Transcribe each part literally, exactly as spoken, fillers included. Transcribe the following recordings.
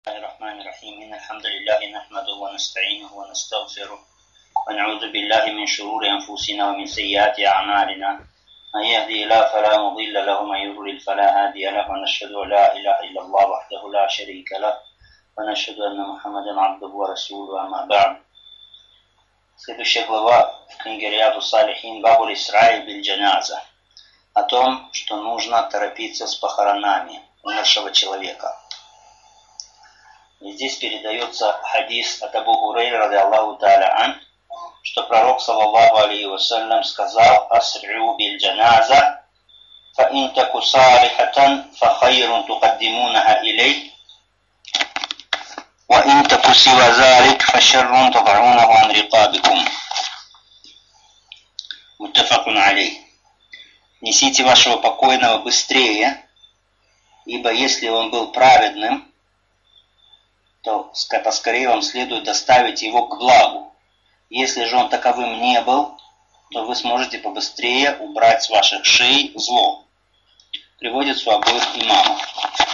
بسم الله الرحمن الرحيم إن الحمد لله نحمده ونستعينه ونستغفره ونعوذ بالله من شرور أنفسنا ومن سيئات أعمالنا من يهدي الله فلا مضل له ومن يضلل فلا هادي له ونشهد أن لا إله إلا الله وحده لا شريك له ونشهد أن محمدا عبده ورسوله أما بعد. Следующая глава в книге Рияду Салихин Бабуль Исраиль биль Джаназа о том, что нужно торопиться с похоронами умершего человека. И здесь передается хадис от Абу Хурайры ради Аллаху та'аля ан, что пророк саллаллаху алейхи вассалям сказал: «Аср'у биль джаназа, фа ин таку салихатан, фа хайрун тукаддимунаха илей, ва ин таку сива залик, фа шаррун тад'унаху ан рикабикум». Муттафакун алейх. Несите вашего покойного быстрее, ибо если он был праведным, то поскорее вам следует доставить его к благу. Если же он таковым не был, то вы сможете побыстрее убрать с ваших шеи зло. Приводится у обоих имамов.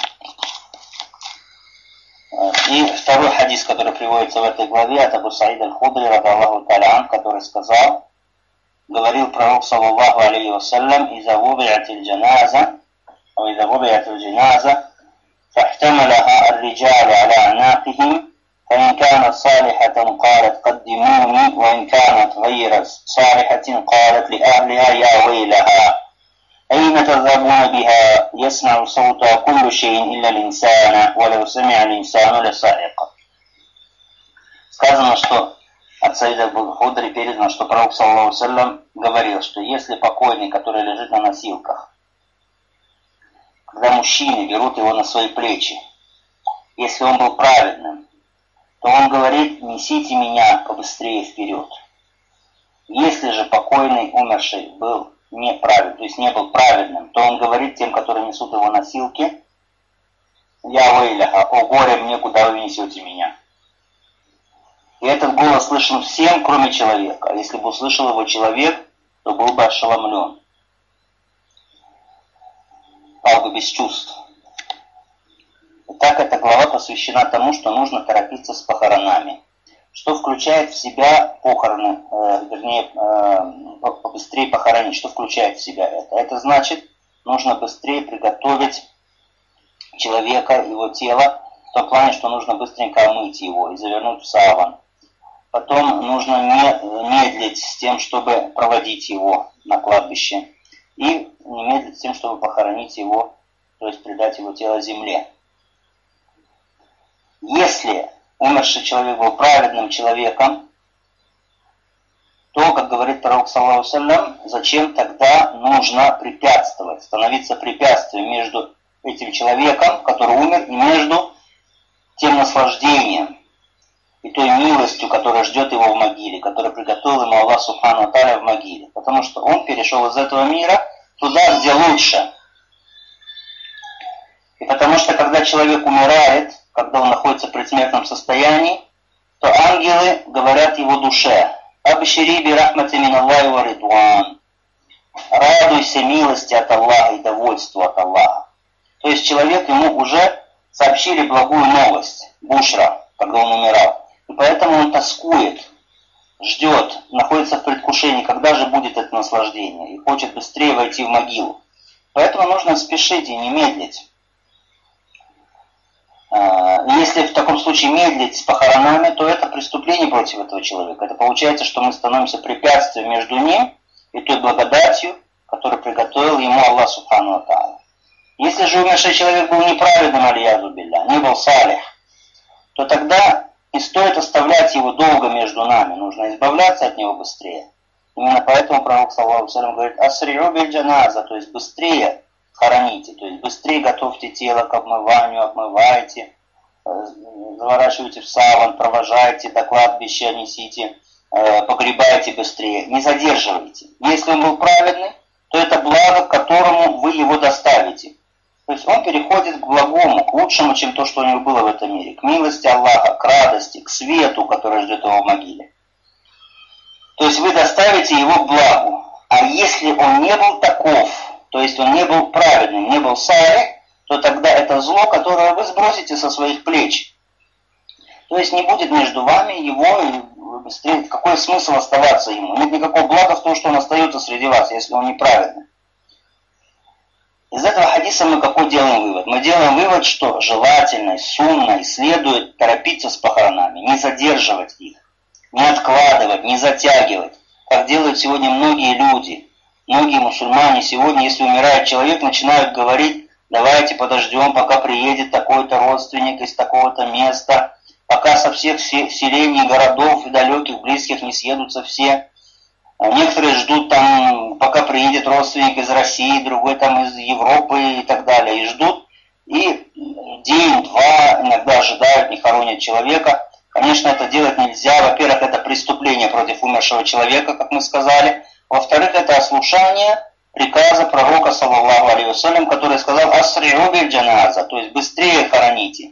И второй хадис, который приводится в этой главе, от Абу Саида аль-Худри, ради Аллаху та'аля ан, который сказал, говорил пророк саллаллаху алейхи вассалям: «Иза вуби'атиль джаназа, а иза вуби'атиль джаназа, فاحتملها الرجال على أعناقهم فإن كانت صالحة قالت قدموني وإن كانت غير صالحة قالت لأهلها يا ويلها أين تذهبون بها يسمع صوتها كل شيء إلا الإنسان ولو سمع الإنسان لصائق». Сказано, что от Саида Худри передано, что пророк саллаллаху алейхи вассалям говорил, что если покойный, который лежит на носилках, когда мужчины берут его на свои плечи, если он был праведным, то он говорит: «Несите меня побыстрее вперед». Если же покойный, умерший, был неправедным, то есть не был праведным, то он говорит тем, которые несут его носилки: «Я вейляха, о горе мне, куда вы несете меня». И этот голос слышен всем, кроме человека. Если бы услышал его человек, то был бы ошеломлен, пал бы без чувств. Итак, эта глава посвящена тому, что нужно торопиться с похоронами. Что включает в себя похороны, э, вернее, э, побыстрее похоронить? Что включает в себя это? Это значит, нужно быстрее приготовить человека, его тело, в том плане, что нужно быстренько омыть его и завернуть в саван. Потом нужно не медлить с тем, чтобы проводить его на кладбище. И не медлить с тем, чтобы похоронить его, то есть предать его тело земле. Если умерший человек был праведным человеком, то, как говорит пророк саллаллаху алейхи вассалям, зачем тогда нужно препятствовать, становиться препятствием между этим человеком, который умер, и между тем наслаждением и той милостью, которая ждет его в могиле, которая приготовил ему Аллах субхану ва тааля в могиле. Потому что он перешел из этого мира туда, где лучше. И потому что, когда человек умирает, когда он находится в предсмертном состоянии, то ангелы говорят его душе: «Абшири би рахмати мин Аллахи ва ридуан». Радуйся милости от Аллаха и довольству от Аллаха. То есть человек, ему уже сообщили благую новость, бушра, когда он умирал. И поэтому он тоскует, ждет, находится в предвкушении, когда же будет это наслаждение, и хочет быстрее войти в могилу. Поэтому нужно спешить и не медлить. Если в таком случае медлить с похоронами, то это преступление против этого человека. Это получается, что мы становимся препятствием между ним и той благодатью, которую приготовил ему Аллах субхану ва тааля. Если же умерший человек был неправедным, аль-язу билля, не был салих, то тогда не стоит оставлять его долго между нами, нужно избавляться от него быстрее. Именно поэтому пророк саллаллаху алейхи вассалям говорит: «Аср'у биль джаназа», то есть быстрее хороните, то есть быстрее готовьте тело к обмыванию, обмывайте, заворачивайте в саван, провожайте до кладбища, несите, погребайте быстрее, не задерживайте. Если он был праведный, то это благо, к которому вы его доставите. То есть он переходит к благому, к лучшему, чем то, что у него было в этом мире, к милости Аллаха, к радости, к свету, который ждет его в могиле. То есть вы доставите его к благу. А если он не был таков, то есть он не был праведным, не был салих, то тогда это зло, которое вы сбросите со своих плеч. То есть не будет между вами его, и какой смысл оставаться ему? Нет никакого блага в том, что он остается среди вас, если он неправедный. Из этого хадиса мы какой делаем вывод? Мы делаем вывод, что желательно и сунно и следует торопиться с похоронами, не задерживать их, не откладывать, не затягивать, как делают сегодня многие люди. Многие мусульмане сегодня, если умирает человек, начинают говорить: давайте подождем, пока приедет такой-то родственник из такого-то места, пока со всех селений, городов и далеких, близких не съедутся все. Некоторые ждут там, пока приедет родственник из России, другой там из Европы и так далее. И ждут, и день-два иногда ожидают, не хоронят человека. Конечно, это делать нельзя. Во-первых, это преступление против умершего человека, как мы сказали. Во-вторых, это ослушание приказа пророка, саллаллаху алейхи вассалям, который сказал: «Асри'у биль джаназа», то есть быстрее хороните.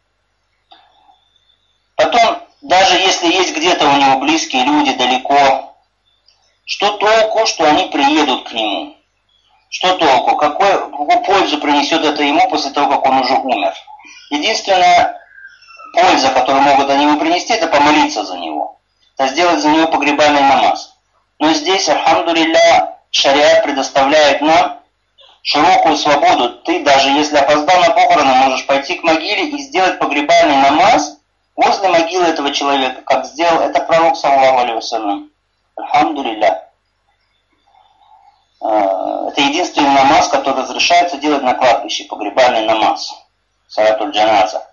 Потом, даже если есть где-то у него близкие люди далеко, что толку, что они приедут к нему? Что толку? Какой, какую пользу принесет это ему после того, как он уже умер? Единственная польза, которую могут они ему принести, это помолиться за него. Это сделать за него погребальный намаз. Но здесь, альхамдулилля, шариат предоставляет нам широкую свободу. Ты, даже если опоздал на похороны, можешь пойти к могиле и сделать погребальный намаз возле могилы этого человека, как сделал это пророк, саллаллаху алейхи вассалям. Альхамдулилля. Это единственный намаз, который разрешается делать на кладбище, погребальный намаз, салатуль джаназа.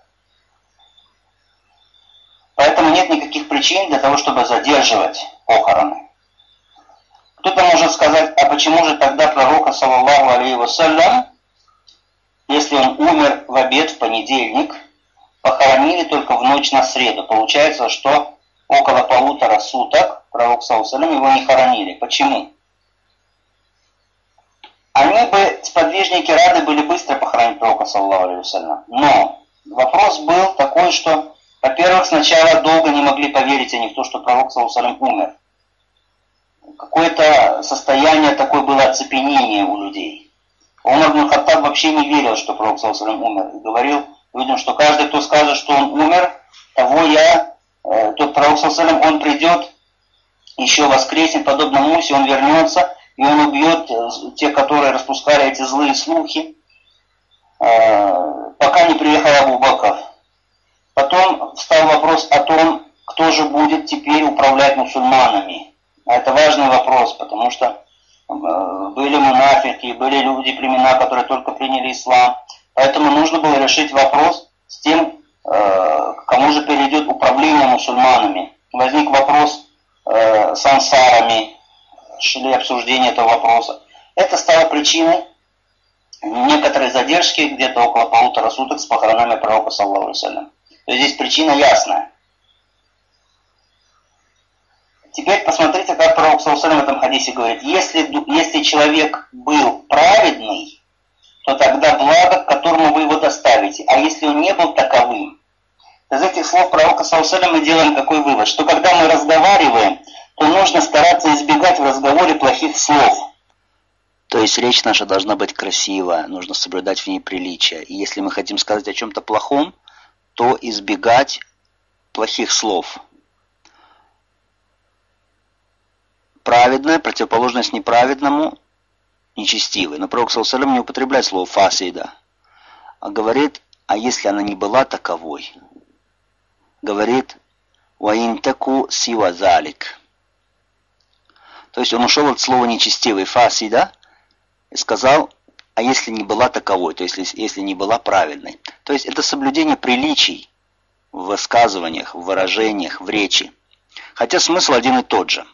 Поэтому нет никаких причин для того, чтобы задерживать похороны. Кто-то может сказать: а почему же тогда пророка, саллаллаху алейхи вассалям, если он умер в обед в понедельник, похоронили только в ночь на среду? Получается, что около полутора суток пророк, саллаллаху алейхи вассалям, его не хоронили. Почему? Они бы, сподвижники, рады были быстро похоронить пророка, саллаллаху алейхи вассалям. Но вопрос был такой, что, во-первых, сначала долго не могли поверить они в то, что пророк, саллаллаху алейхи вассалям, умер. Какое-то состояние такое было оцепенение у людей. Умар ибн Хаттаб вообще не верил, что пророк, саллаллаху алейхи вассалям, умер. И говорил людям, что каждый, кто скажет, что он умер, того я, э, тот пророк, саллаллаху алейхи вассалям, он придет, еще воскреснет, подобно Мусе, он вернется, и он убьет тех, которые распускали эти злые слухи, пока не приехал Абу Бакр. Потом встал вопрос о том, кто же будет теперь управлять мусульманами. А это важный вопрос, потому что были мунафики, были люди, племена, которые только приняли ислам. Поэтому нужно было решить вопрос с тем, кому же перейдет управление мусульманами. Возник вопрос с ансарами, шли обсуждение этого вопроса. Это стало причиной некоторой задержки, где-то около полутора суток, с похоронами пророка, саллаллаху алейхи вассалям. То есть здесь причина ясная. Теперь посмотрите, как пророк, саллаллаху алейхи вассалям, в этом хадисе говорит: если, если человек был праведный, то тогда благо, к которому вы его доставите. А если он не был таковым? Из этих слов пророка, саллаллаху алейхи вассалям, мы делаем какой вывод? Что когда мы разговариваем, то нужно стараться избегать в разговоре плохих слов. То есть речь наша должна быть красивая, нужно соблюдать в ней приличие. И если мы хотим сказать о чем-то плохом, то избегать плохих слов. Праведное, противоположность неправедному, нечестивый. Но пророк, саллаллаху алейхи вассалям, не употребляет слово фасида, а говорит: а если она не была таковой? Говорит: «Ваинтаку сива залик». То есть он ушел от слова нечестивый, фасида, и сказал: а если не была таковой, то есть если, если не была праведной. То есть это соблюдение приличий в высказываниях, в выражениях, в речи. Хотя смысл один и тот же.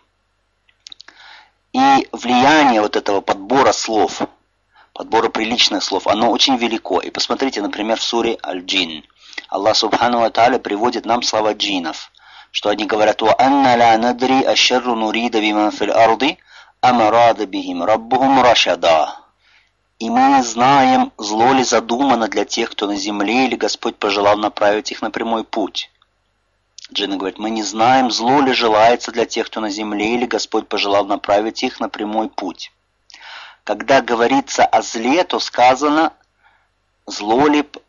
И влияние вот этого подбора слов, подбора приличных слов, оно очень велико. И посмотрите, например, в суре Аль-Джин. Аллах субхану ва тааля приводит нам слова джинов, что они говорят: «Ва анна ла надри ашарру нурида биман фил арди, ам арада бихим раббухум рашада». И мы не знаем, зло ли задумано для тех, кто на земле, или Господь пожелал направить их на прямой путь. Джинны говорят: мы не знаем, зло ли желается для тех, кто на земле, или Господь пожелал направить их на прямой путь. Когда говорится о зле, то сказано, зло ли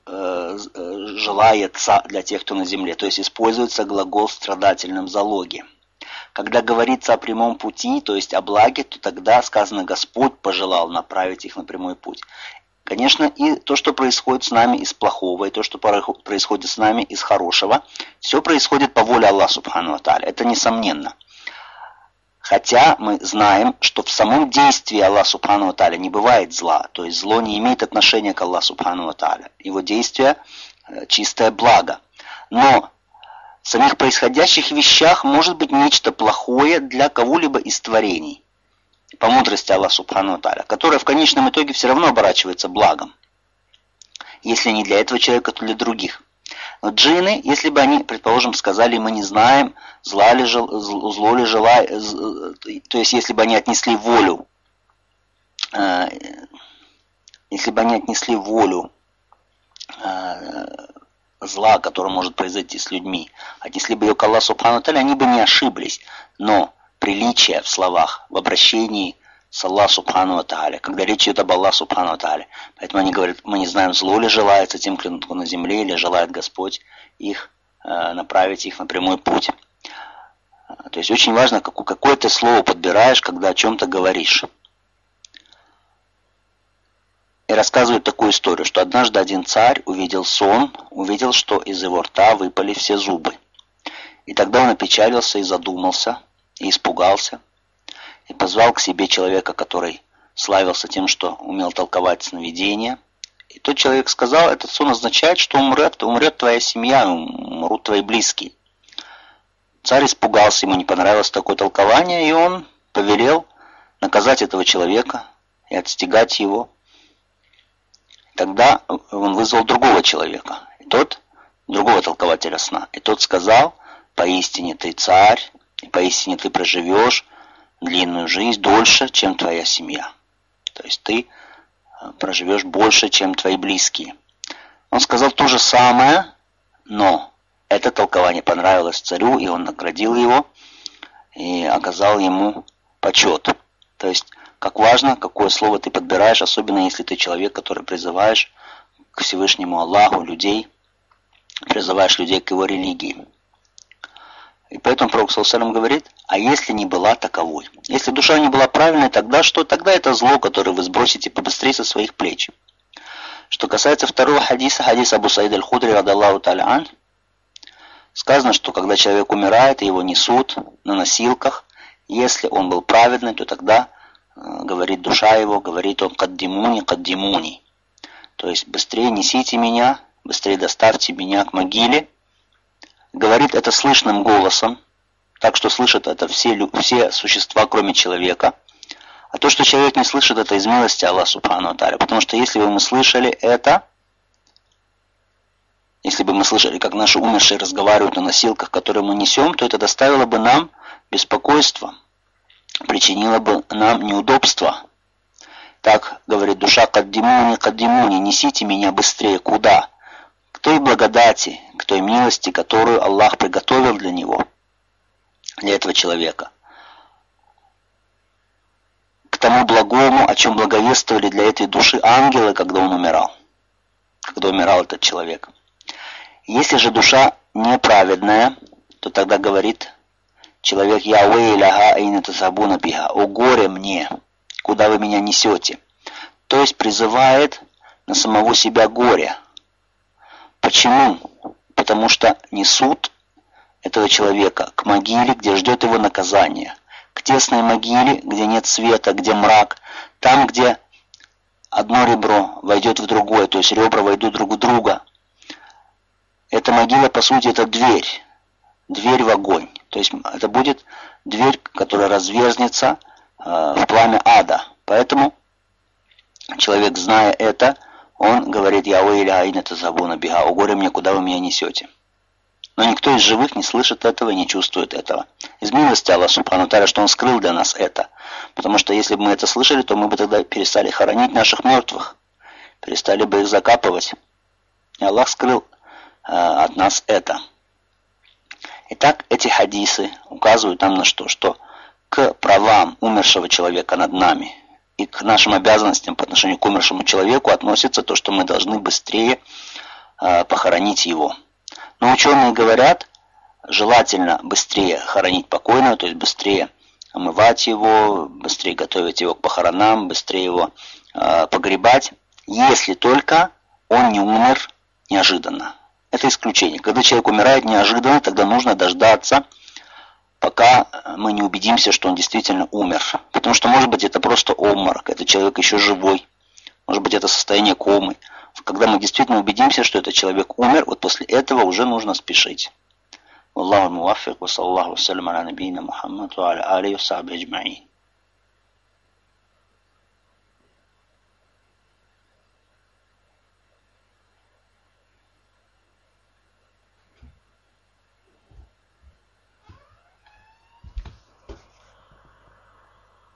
э, желается для тех, кто на земле. То есть используется глагол в страдательном залоге. Когда говорится о прямом пути, то есть о благе, то тогда сказано «Господь пожелал направить их на прямой путь». Конечно, и то, что происходит с нами из плохого, и то, что происходит с нами из хорошего, все происходит по воле Аллаха Субхану ва Тааля. Это несомненно. Хотя мы знаем, что в самом действии Аллаха Субхану ва Тааля не бывает зла. То есть зло не имеет отношения к Аллаху Субхану ва Тааля. Его действие – чистое благо. Но в самих происходящих вещах может быть нечто плохое для кого-либо из творений. По мудрости Аллаха Субхану ва Тааля, которое в конечном итоге все равно оборачивается благом. Если не для этого человека, то для других. Но джинны, если бы они, предположим, сказали, мы не знаем, зла ли, зло ли желает, то есть если бы они отнесли волю, э, если бы они отнесли волю э, зла, которое может произойти с людьми, отнесли бы ее к Аллаху Субхану ва Тааля, они бы не ошиблись. Но приличие в словах, в обращении с Аллахом Субхану ва Тааля, когда речь идет об Аллахе Субхану ва Тааля. Поэтому они говорят, мы не знаем, зло ли желается тем, кто на земле, или желает Господь их э, направить их на прямой путь. То есть очень важно, какое ты слово подбираешь, когда о чем-то говоришь. И рассказывают такую историю, что однажды один царь увидел сон, увидел, что из его рта выпали все зубы. И тогда он опечалился и задумался, и испугался, и позвал к себе человека, который славился тем, что умел толковать сновидения. И тот человек сказал, этот сон означает, что умрет, умрет твоя семья, умрут твои близкие. Царь испугался, ему не понравилось такое толкование, и он повелел наказать этого человека и отстегать его. Тогда он вызвал другого человека, и тот, другого толкователя сна, и тот сказал, поистине ты царь, и поистине ты проживешь длинную жизнь дольше, чем твоя семья. То есть ты проживешь больше, чем твои близкие. Он сказал то же самое, но это толкование понравилось царю, и он наградил его и оказал ему почет. То есть, как важно, какое слово ты подбираешь, особенно если ты человек, который призываешь к Всевышнему Аллаху людей, призываешь людей к его религии. И поэтому Пророк саллаллаху алейхи ва саллям говорит, а если не была таковой? Если душа не была правильной, тогда что? Тогда это зло, которое вы сбросите побыстрее со своих плеч. Что касается второго хадиса, хадис Абу Саид аль-Худри, радаллаху та'аля ан, сказано, что когда человек умирает, его несут на носилках, если он был праведный, то тогда, э, говорит душа его, говорит он «каддимуни, каддимуни». То есть быстрее несите меня, быстрее доставьте меня к могиле. Говорит это слышным голосом, так что слышат это все, все существа, кроме человека. А то, что человек не слышит, это из милости Аллаха Субхану ва Тааля. Потому что если бы мы слышали это, если бы мы слышали, как наши умершие разговаривают на носилках, которые мы несем, то это доставило бы нам беспокойство, причинило бы нам неудобства. Так говорит душа, «Каддимуни, каддимуни, несите меня быстрее». Куда? К той благодати, к той милости, которую Аллах приготовил для него, для этого человека. К тому благому, о чем благовествовали для этой души ангелы, когда он умирал. Когда умирал этот человек. Если же душа неправедная, то тогда говорит человек, «Я уэйляха айна тазабуна биха», «О горе мне, куда вы меня несете?» То есть призывает на самого себя горе. Почему? Потому что несут этого человека к могиле, где ждет его наказание. К тесной могиле, где нет света, где мрак. Там, где одно ребро войдет в другое, то есть ребра войдут друг в друга. Эта могила, по сути, это дверь. Дверь в огонь. То есть это будет дверь, которая разверзнется э, в пламя ада. Поэтому человек, зная это, он говорит, «Я уэйля айна тазабуна биха», «О горе мне, куда вы меня несете?» Но никто из живых не слышит этого и не чувствует этого. Из милости Аллаха Субхану ва Тааля, что Он скрыл для нас это. Потому что если бы мы это слышали, то мы бы тогда перестали хоронить наших мертвых, перестали бы их закапывать. И Аллах скрыл э, от нас это. Итак, эти хадисы указывают нам на что? Что к правам умершего человека над нами и к нашим обязанностям по отношению к умершему человеку относится то, что мы должны быстрее э, похоронить его. Но ученые говорят, желательно быстрее хоронить покойного, то есть быстрее омывать его, быстрее готовить его к похоронам, быстрее его э, погребать, если только он не умер неожиданно. Это исключение. Когда человек умирает неожиданно, тогда нужно дождаться, пока мы не убедимся, что он действительно умер. Потому что, может быть, это просто обморок, этот человек еще живой, может быть, это состояние комы. Когда мы действительно убедимся, что этот человек умер, вот после этого уже нужно спешить. Аллаху муаффик, ва саллаллаху ва саллям аля набийна Мухаммад ва аля алихи ва сахбихи аджмаин.